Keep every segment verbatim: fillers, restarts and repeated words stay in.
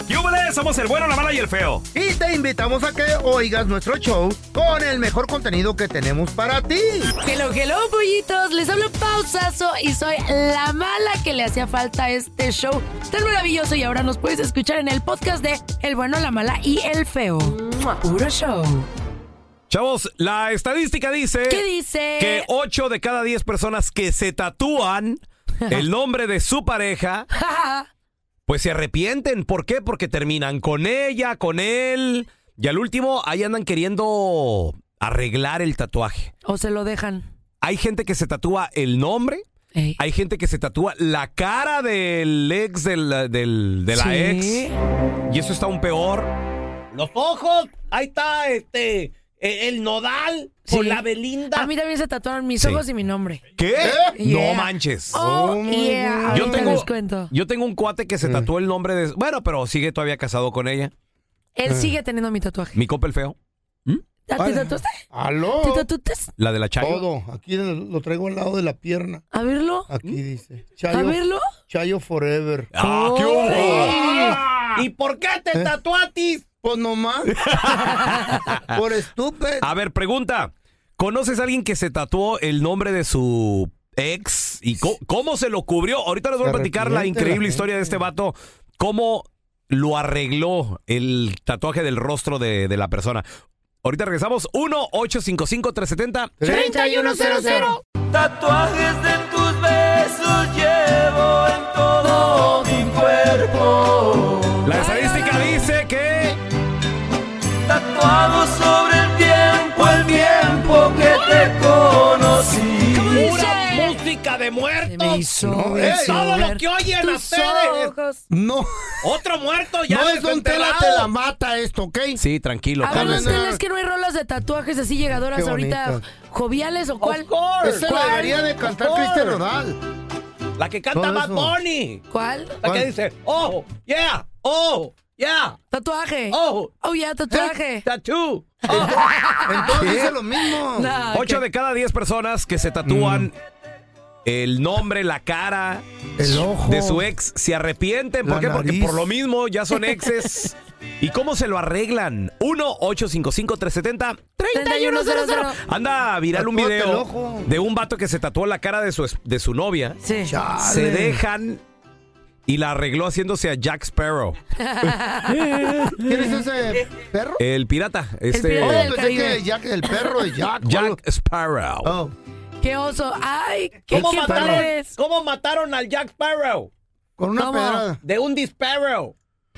¡Yúbales! Somos el bueno, la mala y el feo. Y te invitamos a que oigas nuestro show con el mejor contenido que tenemos para ti. Hello, hello, pollitos. Les hablo Pausazo y soy la mala que le hacía falta a este show tan maravilloso. Y ahora nos puedes escuchar en el podcast de El bueno, la mala y el feo. Puro show. Chavos, la estadística dice... ¿Qué dice? Que ocho de cada diez personas que se tatúan el nombre de su pareja... Pues se arrepienten. ¿Por qué? Porque terminan con ella, con él. Y al último, ahí andan queriendo arreglar el tatuaje. O se lo dejan. Hay gente que se tatúa el nombre. Ey. Hay gente que se tatúa la cara del ex del, del, de la Sí. ex. Y eso está aún peor. Los ojos, ahí está este el nodal con Sí. la Belinda. A mí también se tatuaron mis Sí. ojos y mi nombre. ¿Qué? Yeah. No manches. Oh, Oh, yeah. Yo Ahorita tengo, les cuento. yo tengo un cuate que se tatuó el nombre de... Bueno, pero sigue todavía casado con ella. Él sigue teniendo mi tatuaje. Mi copa el feo. ¿Te tatuaste? ¿Aló? ¿Te tatuaste? La de la Chayo. Todo. Aquí lo traigo al lado de la pierna. A verlo. Aquí dice. A Chayo, verlo. Chayo Forever. ¡Ah, qué hubo! ¿Y por qué te tatuatis? Pues nomás. Por estúpido. A ver, pregunta. ¿Conoces a alguien que se tatuó el nombre de su ex? ¿Y co- cómo se lo cubrió? Ahorita les voy a Se platicar la arrepiente increíble la historia de gente. este vato. Cómo lo arregló el tatuaje del rostro de, de la persona. Ahorita regresamos. uno ocho cinco cinco tres siete cero. treinta y uno cero cero. Tatuajes de tus besos llevo en todo mi cuerpo. La estadística dice que... Tatuado sobre el tiempo, el tiempo que te conocí. ¿Cómo dice? Pura música de Se me muertos. hizo No, ver eh, todo lo ver que oyen tus ustedes. ojos. No. Otro muerto ya No es Don Tela desenterrado. te la mata esto, ¿ok? Sí, tranquilo. A ver, calma. Don Tela, es que no hay rolas de tatuajes así llegadoras Qué ahorita bonitas. joviales o cuál. Of course. Ese lo ¿Cuál? debería de cantar Of course. Cristian Nodal. La que canta Todo Bad eso. Bunny. ¿Cuál? La ¿Cuál? que dice, oh, yeah, oh, yeah, Tatuaje. oh, Oh, ya, tatuaje. tattoo. Entonces dice lo mismo. Nah, Ocho que- de cada diez personas que se tatúan el nombre, la cara El ojo. de su ex se arrepienten. ¿Por La qué? Porque nariz. por lo mismo ya son exes. ¿Y cómo se lo arreglan? uno ocho cinco cinco tres siete cero. treinta y uno cero cero. Anda viral un Tatúate el video ojo. de un vato que se tatuó la cara de su, es- de su novia. Sí. Chale. Se dejan y la arregló haciéndose a Jack Sparrow, ¿Quién es ese perro? el pirata. Este, pirata Oh, del pensé Caribe. que Jack, el perro de Jack. Jack Sparrow. Oh. Qué oso. Ay, qué, ¿Cómo qué mataron, padres. ¿Cómo mataron al Jack Sparrow? Con una ¿Cómo? pedrada. De un disparo.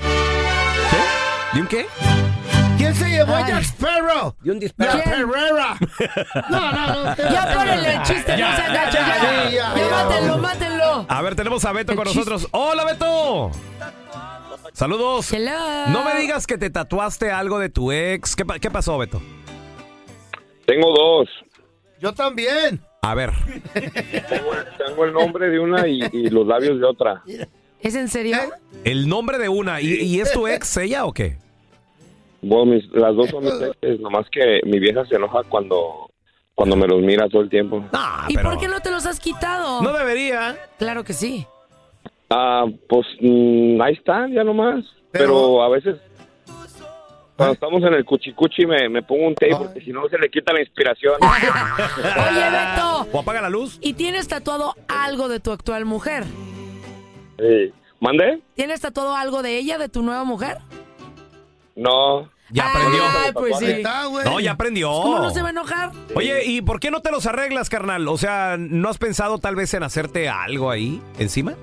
¿De un qué? ¿Quién se llevó Ay. a Jack Sparrow? De un La disparo. ¿Quién? Herrera. No, no, no. usted- Ya pónganle el chiste, no se agache ya. ya, Ya, ya, ya. mátenlo, mátenlo. A ver, tenemos a Beto El con chiste. nosotros. ¡Hola, Beto! Saludos. Hello. No me digas que te tatuaste algo de tu ex. ¿Qué, pa- qué pasó, Beto? Tengo dos. Yo también. A ver. Tengo, tengo el nombre de una y, y los labios de otra. ¿Es en serio? El nombre de una. ¿Y, y es tu ex ella o qué? Bueno, mis- las dos son mis exes, nomás que mi vieja se enoja cuando, cuando me los mira todo el tiempo. Ah, ¿Y pero por qué no te los has quitado? no debería. Claro que sí. Ah, pues mm, ahí están, ya nomás. Pero, Pero- a veces, cuando estamos en el cuchicuchi, me, me pongo un tape porque si no se le quita la inspiración. Oye, Beto. ¿O apaga la luz? ¿Y tienes tatuado algo de tu actual mujer? Sí. ¿Mande? ¿Tienes tatuado algo de ella, de tu nueva mujer? No. Ya aprendió. Ay, pues Ahí sí. está, güey. No, ya aprendió. ¿Cómo no se va a enojar? Oye, ¿y por qué no te los arreglas, carnal? O sea, ¿no has pensado tal vez en hacerte algo ahí encima?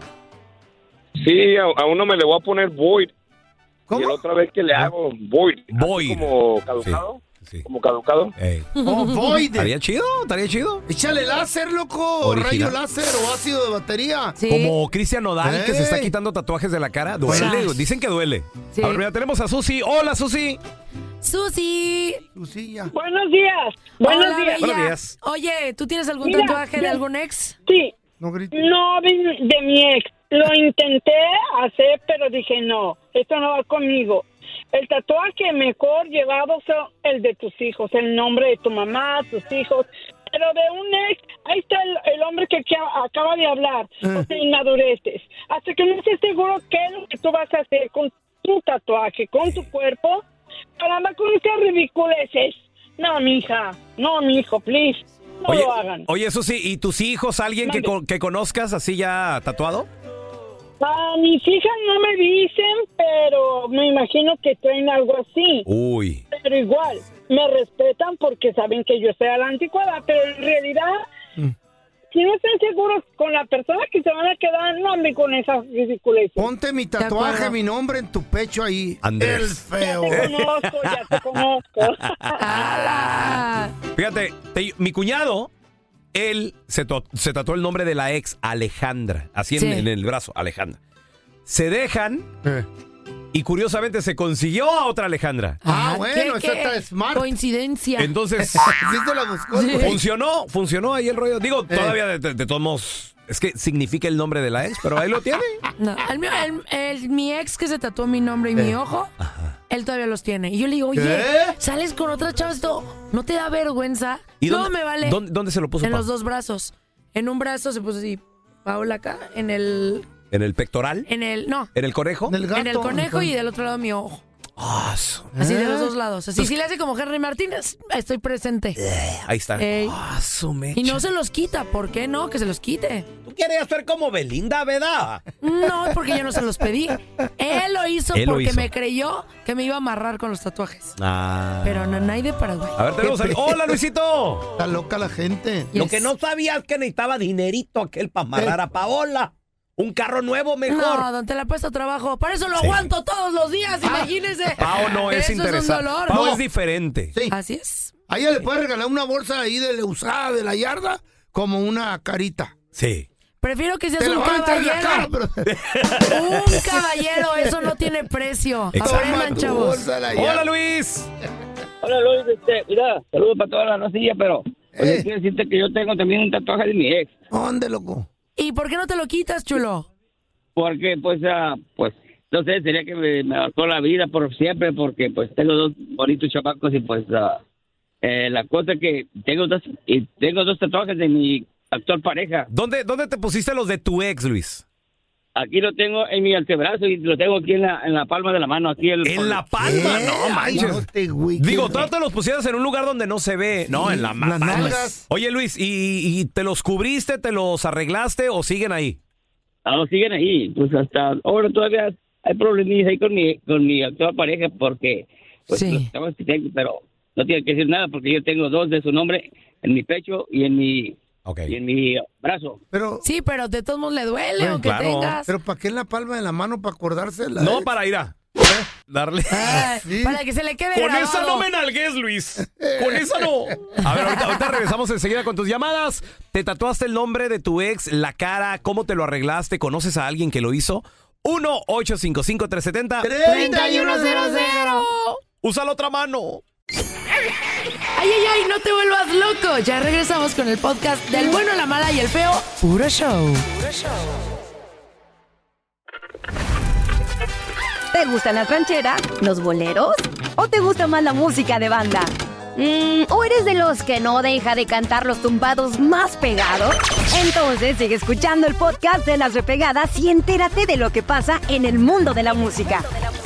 Sí, a, a uno me le voy a poner Void. ¿Cómo? Y la otra vez que le hago Void. así Void. Como caducado. Sí. Como caducado. Ey. Oh, Void. ¿Estaría chido? ¿Estaría chido? Échale láser, loco. Original. Rayo láser o ácido de batería. Sí. Como Cristian Nodal, que se está Ey. quitando tatuajes de la cara. Duele, Sas. dicen que duele. Sí. A ver, mira, tenemos a Susi. Hola, Susi. Susi. Lucilla. Buenos días. Buenos Hola, días. bella. Buenos días. Oye, ¿tú tienes algún Mira, tatuaje de yo- algún ex? Sí, No grites. no de, de mi ex. Lo intenté hacer, pero dije, no, esto no va conmigo. El tatuaje mejor llevado son el de tus hijos, el nombre de tu mamá, tus hijos. Pero de un ex, ahí está el, el hombre que, que acaba de hablar, o sea, inmadureces. Hasta que no estés seguro qué es lo que tú vas a hacer con, tu tatuaje con tu cuerpo para andar con esas ridiculeces. No, mija, no, mijo, please, no Oye, lo hagan. oye, eso sí, ¿y tus hijos, alguien que, Mande. con- que conozcas así ya tatuado? A mis hijas no me dicen, pero me imagino que traen algo así. Uy. Pero igual, me respetan porque saben que yo estoy a la anticuada, pero en realidad, Mm. si no están seguros con la persona que se van a quedar, no anden con esas ridiculeces. Ponte mi acuerdo. tatuaje, mi nombre en tu pecho ahí. Andrés. El Ya feo. te conozco, ya te conozco. ¡Hala! Fíjate, te- mi cuñado, él se, to- se tatuó el nombre de la ex, Alejandra, así en, Sí. en el brazo, Alejandra. Se dejan Eh. y curiosamente se consiguió a otra Alejandra. Ah, Ah, bueno, ¿qué- esa qué está smart. Coincidencia. Entonces, Sí se la buscó, Sí. güey. funcionó, funcionó ahí el rollo. Digo, Eh. todavía de, de- de todos modos, es que significa el nombre de la ex, pero ahí lo tiene. No, el mío- el- el- mi ex que se tatuó mi nombre y mi ojo, él todavía los tiene. Y yo le digo, oye, ¿Qué? sales con otras chavas, esto, ¿no te da vergüenza? ¿Y no, dónde, me vale. ¿dónde, dónde se lo puso? En pa? los dos brazos. En un brazo se puso así, Paola acá, en el, ¿En el pectoral? en el, no, ¿En el conejo? Del gato. en el conejo y del otro lado mi ojo. Ah, su- Así de ¿Eh? los dos lados. Así, si le hace como Henry Martínez, estoy presente. Ahí está. Ey. Ah, su mecha. Y no se los quita, ¿por qué no? Que se los quite. Tú quieres hacer como Belinda, ¿verdad? No, es porque yo no se los pedí. Él lo hizo Él lo porque hizo. me creyó que me iba a amarrar con los tatuajes. Ah. Pero no, no hay de Paraguay. A ver, tenemos al... ¡Hola, Luisito! Está loca la gente. Yes. Lo que no sabías es que necesitaba dinerito aquel para amarrar a Paola. Un carro nuevo mejor. No, don te la he puesto trabajo. Para eso lo Sí. aguanto todos los días, imagínese. Pao no es Eso interesante. es un dolor. Pao No. es diferente. Sí. Así es. A ella le puedes regalar una bolsa ahí de usada de la yarda como una carita. Sí. Prefiero que seas Te la un van a entrar en la cara, caballero. pero... Un caballero, eso no tiene precio. Exacto. Aprendan, Toma tu chavos. bolsa de la ¡Hola, yarda. Luis! Hola Luis, este, mira, saludos para toda la racilla, pero oye, Eh. quiero decirte que yo tengo también un tatuaje de mi ex, ¿Dónde, loco? ¿Y por qué no te lo quitas, chulo? porque pues, ah, pues, no sé, sería que me, me marcó la vida por siempre, porque pues tengo dos bonitos chamacos y pues ah, eh, la cosa que tengo dos, y tengo dos tatuajes de mi actual pareja. ¿Dónde, ¿Dónde te pusiste los de tu ex, Luis? Aquí lo tengo en mi antebrazo y lo tengo aquí en la, en la palma de la mano, aquí el, En la palma, ¿Eh? no Ay, manches. no te, güey, Digo, qué- tú te los pusieras en un lugar donde no se ve. No, en la las mano. nalgas. Oye, Luis, ¿y, y te los cubriste, te los arreglaste o siguen ahí? Ah, no, siguen ahí, pues hasta ahora todavía hay problemas ahí con mi, con mi actual pareja porque pues Sí. los chavos que tengo, pero no tiene que decir nada porque yo tengo dos de su nombre en mi pecho y en mi Ok. y en mi brazo. Pero, Sí, pero de todos modos le duele, Bueno, aunque claro. tengas. pero ¿para qué en la palma de la mano para acordársela? No, eh? para ir a darle. Ay, Sí. Para que se le quede Con grabado. esa no me nalgues, Luis. Con esa no. A ver, ahorita, ahorita regresamos enseguida con tus llamadas. ¿Te tatuaste el nombre de tu ex, la cara? ¿Cómo te lo arreglaste? ¿Conoces a alguien que lo hizo? uno ocho cinco cinco tres siete cero. treinta y uno cero cero. Usa la otra mano. Ay, ay, ay, no te vuelvas loco. Ya regresamos con el podcast del bueno, la mala y el feo. Puro show. ¿Te gustan las rancheras, los boleros? ¿O te gusta más la música de banda? Mm, ¿O eres de los que no deja de cantar los tumbados más pegados? Entonces sigue escuchando el podcast de Las Repegadas y entérate de lo que pasa en el mundo de la música.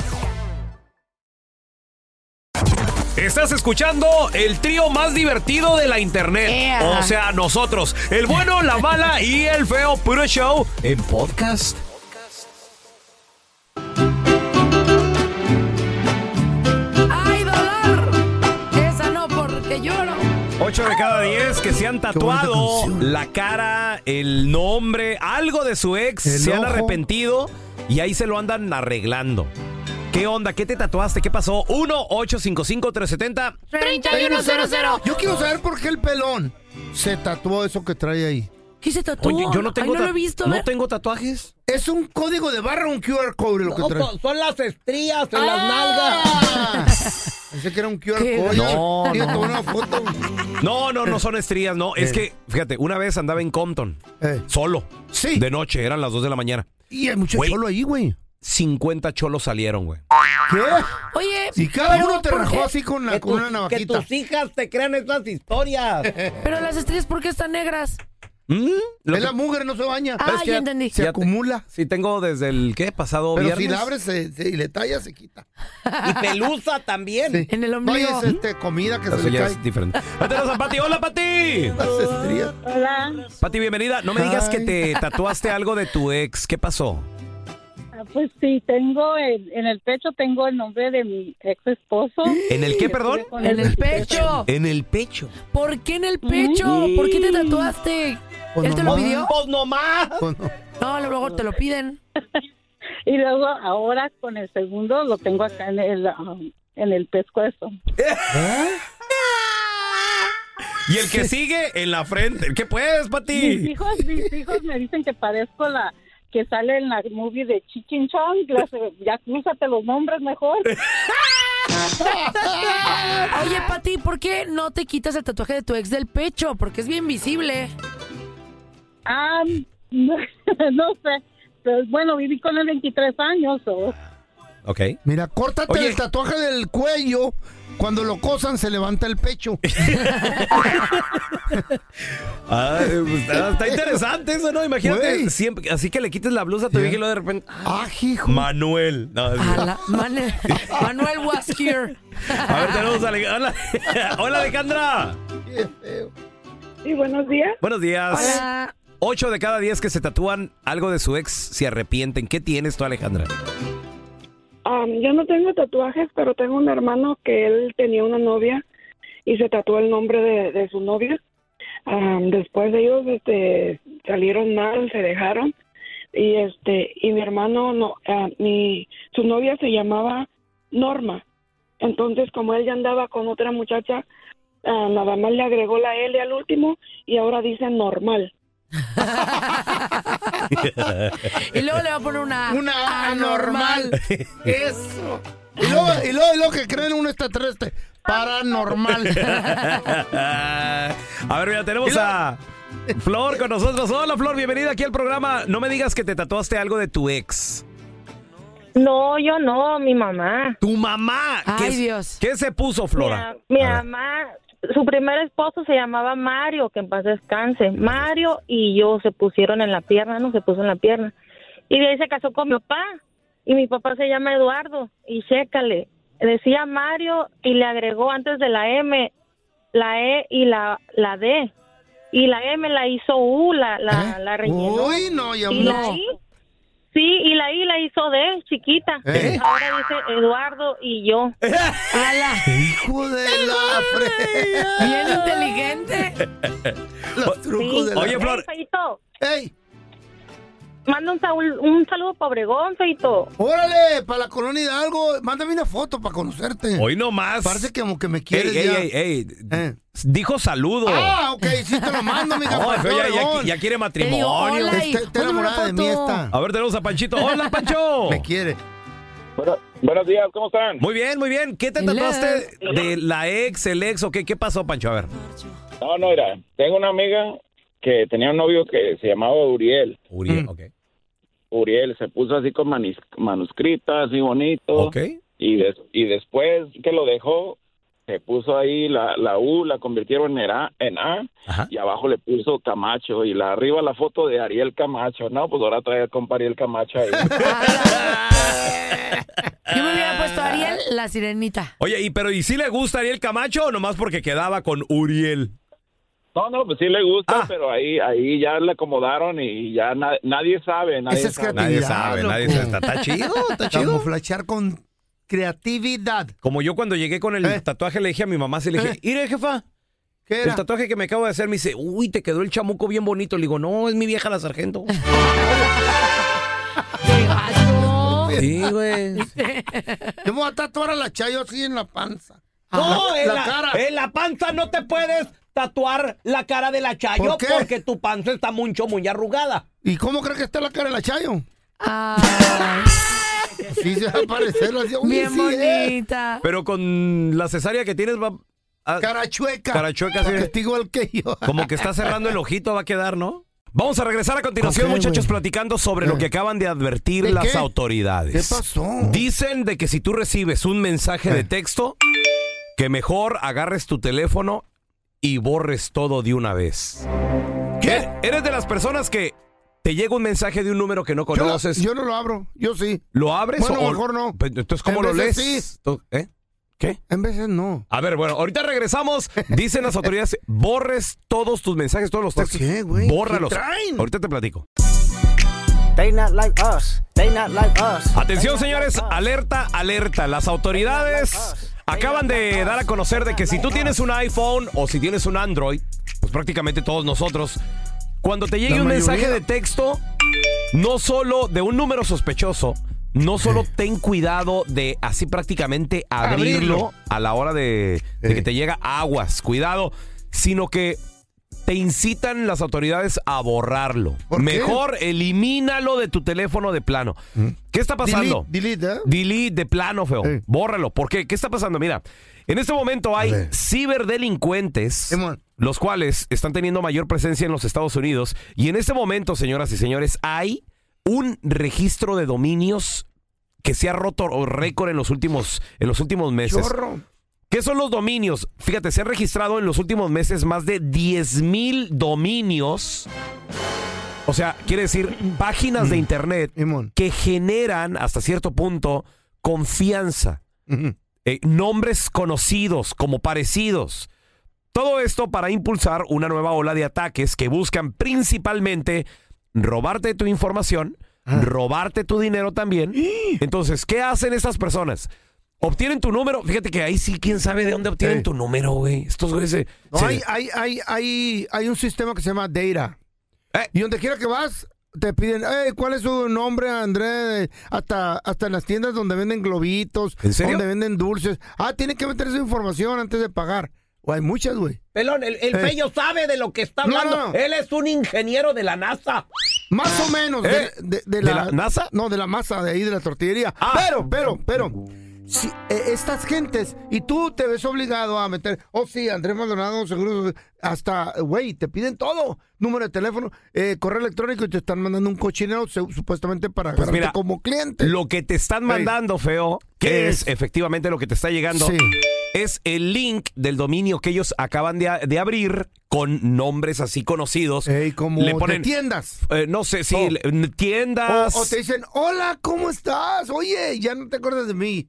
Estás escuchando el trío más divertido de la internet. Ea. O sea, nosotros. El bueno, la mala y el feo. Puro show en podcast. ¡Ay, dolor! Esa no, porque lloro. Ocho de cada diez que se han tatuado bonita canción. la cara, el nombre, algo de su ex, El se han ojo. arrepentido y ahí se lo andan arreglando. ¿Qué onda? ¿Qué te tatuaste? ¿Qué pasó? uno ocho cinco cinco tres siete cero. treinta y uno cero cero. Yo quiero saber por qué el pelón se tatuó eso que trae ahí. ¿Qué se tatuó? Oye, yo no tengo, Ay, no lo he ta- visto. a no ver. tengo tatuajes. Es un código de barra, un Q R code lo que trae. son las estrías en Ah. Pensé que era un Q R ¿Qué? code. No, Sí, no. tomé una foto. No, no, no son estrías, no. Es que, fíjate, una vez andaba en Compton, Eh, solo, Sí. de noche, eran las dos de la mañana. Y hay mucho Güey. cholo ahí, güey. cincuenta cholos salieron, güey. ¿Qué? Oye, Si cada pero uno te ¿por rajó qué? así con, la, con una navajita. hijas te crean esas historias. Pero las estrellas, ¿por qué están negras? ¿Mm? Lo Es que- la mugre, no se baña. Ah, es que ya ya- entendí. Se ya te- acumula. Sí, tengo desde el, ¿qué? Pasado Pero viernes. si la abres se- se- y le tallas, se quita. Y pelusa también. Sí. En el No, ombligo. y es este, comida que Eso se le ya cae. es diferente. Ahí tenemos a Pati. ¡Hola, Pati! Las estrías. Hola. Pati, bienvenida. No me digas que Ay. te tatuaste algo de tu ex. ¿Qué pasó? Ah, Pues sí, tengo el- en el pecho tengo el nombre de mi ex esposo. ¿En el qué, perdón? En el pecho. En el pecho. ¿Por qué en el pecho? ¿Por qué te tatuaste? Pues ¿Él te lo nomás. pidió? Pues nomás. Pues no. No, luego te lo piden. Y luego ahora con el segundo lo tengo acá en el um, en el pescuezo. Y el que sigue en la frente. ¿Qué puedes, Mis Pati? hijos, mis hijos me dicen que parezco la que sale en la movie de Cheech Chong. Las- Ya crúzate los nombres mejor. Oye, Pati, ¿por qué no te quitas el tatuaje de tu ex del pecho? Porque es bien visible. Ah, no, no sé. Pero bueno, viví con él veintitrés años. o- Ok. Mira, córtate Oye. el tatuaje del cuello. Cuando lo cosan, se levanta el pecho. Ah, pues, está, está interesante eso, ¿no? Imagínate. Güey. Siempre, así que le quites la blusa a tu Ya. vieja y luego de repente. Ah, hijo. Manuel. No, es- Ala, Mane- Manuel was here. a ver, tenemos a Ale- Hola, Hola, Alejandra. Qué feo. Sí, buenos días. Buenos días. Hola. Ocho de cada diez que se tatúan algo de su ex se arrepienten. ¿Qué tienes tú, Alejandra? Um, yo no tengo tatuajes, pero tengo un hermano que él tenía una novia y se tatuó el nombre de, de su novia. Um, después de ellos este, salieron mal, se dejaron y este y mi hermano no, ah, mi su novia se llamaba Norma. Entonces como él ya andaba con otra muchacha, ah, nada más le agregó la L al último y ahora dice normal. Y luego le va a poner una, Una anormal. Eso. Y luego, y luego, y luego que creen un extraterrestre. Paranormal. A ver, mira, tenemos a Flor con nosotros. Hola, Flor, bienvenida aquí al programa. No me digas que te tatuaste algo de tu ex. No, yo no, mi mamá. Tu mamá. ¿Qué, Ay, Dios. ¿Qué se puso, Flora? Mi, mi A ver. mamá, su primer esposo se llamaba Mario, que en paz descanse. Mario y yo se pusieron en la pierna, no se puso en la pierna. Y de ahí se casó con mi papá. Y mi papá se llama Eduardo. Y chécale, decía Mario y le agregó antes de la M, la E y la, la D. Y la M la hizo U, la, la, ¿Eh? la rellenó. Uy, no, ya Y la no. I, sí, y la I la hizo D, chiquita. ¿Eh? Ahora dice Eduardo y yo. Ala. Hijo de la fre... Bien inteligente. Los trucos Sí. de la... Oye, Flor. Ey, Feito, ¡Ey! manda un, saúl- un saludo para Obregón, Feito. ¡Órale! Para la colonia Hidalgo. Mándame una foto para conocerte. Hoy nomás. Parece que como que me Ey, quieres ey, ya. ey, ey. Eh. Dijo saludo. Ah, ok, sí te lo mando, mija. No, para pero ya, ya- Obregón. ya quiere Te digo, matrimonio. hola y Está, está mándame una enamorada de mí foto. esta. A ver, tenemos a Panchito. Hola, Pancho. Me quiere. Bueno, buenos días, ¿cómo están? Muy bien, muy bien. ¿Qué te Hello. tatuaste de la ex, el ex o qué? ¿Qué pasó, Pancho? A ver. No, no, mira, tengo una amiga que tenía un novio que se llamaba Uriel. Uriel, Mm. ok. Uriel se puso así con manis- manuscritas, así bonito. Ok. Y, des- y después que lo dejó, se puso ahí la, la U, la convirtieron en A, en A Ajá. y abajo le puso Camacho. Y la arriba la foto de Ariel Camacho. No, pues ahora trae a compa Ariel Camacho ahí. Yo me hubiera puesto a Ariel, la sirenita. Oye, ¿y pero y si le gusta Ariel Camacho o nomás porque quedaba con Uriel? No, no, pues sí le gusta, Ah. pero ahí ahí ya le acomodaron y ya na- nadie sabe. Nadie Esa es sabe. Nadie creatividad, sabe, loco. nadie sabe. Está, está chido, está chido. Camuflachear con creatividad. Como yo cuando llegué con el ¿Eh? tatuaje le dije a mi mamá, se le dije, ¿Eh? mire, jefa, ¿Qué el era? tatuaje que me acabo de hacer, me dice, uy, te quedó el chamuco bien bonito. Le digo, no, es mi vieja la sargento. ¡Qué gacho! Sí, güey. Yo me voy a tatuar a la Chayo así en la panza. No, en la la, cara. en la panza no te puedes tatuar la cara de la Chayo ¿Por qué? porque tu panza está mucho, muy arrugada. ¿Y cómo crees que está la cara de la Chayo? Ay, Sí, se va a parecer así. Uy, bien sí, eh. bonita. Pero con la cesárea que tienes va a- Cara chueca. Cara chueca, Para sí. que esté igual que yo. como que está cerrando el ojito, va a quedar, ¿no? Vamos a regresar a continuación, Ok, muchachos, güey. platicando sobre Eh. lo que acaban de advertir ¿De las qué? autoridades. ¿Qué pasó? Dicen de que si tú recibes un mensaje de Eh. texto, que mejor agarres tu teléfono y borres todo de una vez. ¿Qué? ¿Eres de las personas que te llega un mensaje de un número que no conoces? Yo, yo no lo abro, yo sí. ¿Lo abres bueno, o mejor no? Entonces, ¿cómo en lo lees? Sí. ¿Eh? ¿Qué? En veces no. A ver, bueno, ahorita regresamos. Dicen las autoridades, borres todos tus mensajes, todos los textos. ¿Por qué, güey? Bórralos. ¿Qué traen? Ahorita te platico. They not like us. They not like us. Atención, señores, alerta, alerta. Las autoridades acaban de dar a conocer de que si tú tienes un iPhone o si tienes un Android, pues prácticamente todos nosotros, cuando te llegue La un mayoría. mensaje de texto, no solo de un número sospechoso, no solo ten cuidado de así prácticamente abrirlo, Abrirlo. a la hora de, de Eh. que te llega aguas, cuidado, sino que te incitan las autoridades a borrarlo. ¿Por qué? Mejor elimínalo de tu teléfono de plano. ¿Qué está pasando? Delete, delete, ¿eh? Delete de plano, feo. Eh. Bórralo. ¿Por qué? ¿Qué está pasando? Mira, en este momento hay A ver. ciberdelincuentes, Simón. los cuales están teniendo mayor presencia en los Estados Unidos. Y en este momento, señoras y señores, hay un registro de dominios que se ha roto récord en los últimos, en los últimos meses. Chorro. ¿Qué son los dominios? Fíjate, se han registrado en los últimos meses más de diez mil dominios. O sea, quiere decir páginas de internet Simón. que generan hasta cierto punto confianza. Ujú. Eh, nombres conocidos como parecidos. Todo esto para impulsar una nueva ola de ataques que buscan principalmente robarte tu información, Ah. robarte tu dinero también. Entonces, ¿qué hacen estas personas? Obtienen tu número. Fíjate que ahí sí, quién sabe de dónde obtienen Sí. tu número, güey. Estos güeyes se- No, se- hay, hay, hay, hay, hay un sistema que se llama Data. Eh. Y donde quiera que vas, te piden, hey, ¿cuál es su nombre, Andrés? Hasta, hasta en las tiendas donde venden globitos, ¿En serio? donde venden dulces. Ah, tiene que meter esa información antes de pagar. O hay muchas, güey. Pelón, el, el Eh. Fello sabe de lo que está No, hablando. no, no. Él es un ingeniero de la NASA. Más o menos. ¿Eh? De, de- de ¿De la NASA? No, de la masa de ahí, de la tortillería. Ah. Pero, pero, pero. Si, eh, estas gentes, y tú te ves obligado a meter, oh sí, Andrés Maldonado, seguro, hasta, güey, te piden todo, número de teléfono, eh, correo electrónico y te están mandando un cochinero su- supuestamente para Pues agarrarte mira, como cliente. Lo que te están Ey. mandando, feo, que ¿Qué es? es? efectivamente lo que te está llegando, Sí. es el link del dominio que ellos acaban de, a- de abrir con nombres así conocidos. Ey, como Le ponen, de tiendas. eh, no sé, si Oh. le- tiendas. O, o te dicen, hola, ¿cómo estás? Oye, ya no te acuerdas de mí.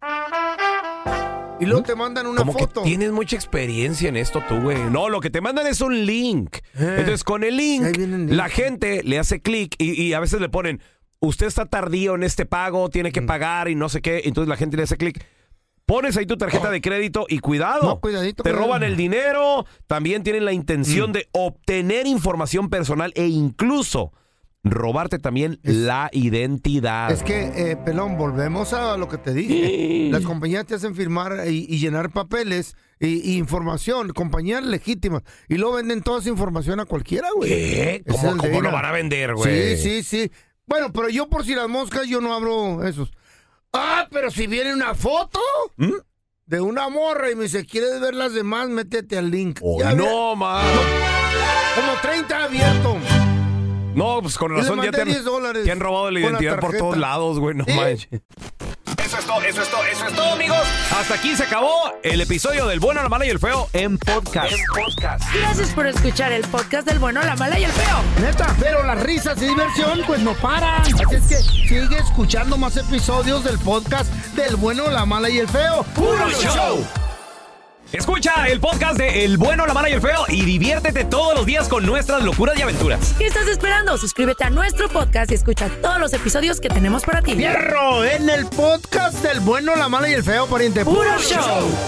Y luego te mandan una Como foto. que tienes mucha experiencia en esto tú, güey. No, lo que te mandan es un link. Eh. Entonces, con el Ahí link, viene el link. la gente le hace clic y, y a veces le ponen, usted está tardío en este pago, tiene Mm. que pagar y no sé qué. Entonces, la gente le hace clic. Pones ahí tu tarjeta de crédito y cuidado. No, cuidadito, te cuidado. roban el dinero. También tienen la Mm. intención de obtener información personal e incluso robarte también Es- la identidad. Es que, eh, Pelón, volvemos a lo que te dije. Las compañías te hacen firmar y, y llenar papeles y, y información, compañías legítimas. Y luego venden toda esa información a cualquiera, güey. ¿Qué? Ese ¿Cómo, es el cómo Data. lo van a vender, güey? Sí, sí, sí. Bueno, pero yo por si las moscas, yo no abro esos. Ah, pero si viene una foto ¿Mm? de una morra y me dice, ¿quieres ver las demás? Métete al link. Oh, Ya ve- no, man. Como treinta abierto. No, pues con Y le razón ya mandé te han, diez dólares te han robado la con la identidad por tarjeta. todos lados, güey. No Sí. manches. Eso es todo, eso es todo, eso es todo, amigos. Hasta aquí se acabó el episodio del Bueno, la Mala y el Feo en podcast. Gracias por escuchar el podcast del bueno, la mala y el feo. Neta, pero las risas y diversión pues no paran. Así es que sigue escuchando más episodios del podcast del bueno, la mala y el feo. ¡Puro show! Escucha el podcast de El Bueno, la Mala y el Feo y diviértete todos los días con nuestras locuras y aventuras. ¿Qué estás esperando? Suscríbete a nuestro podcast y escucha todos los episodios que tenemos para ti. ¡Fierro! En el podcast del bueno, la mala y el feo, pariente. ¡Puro show!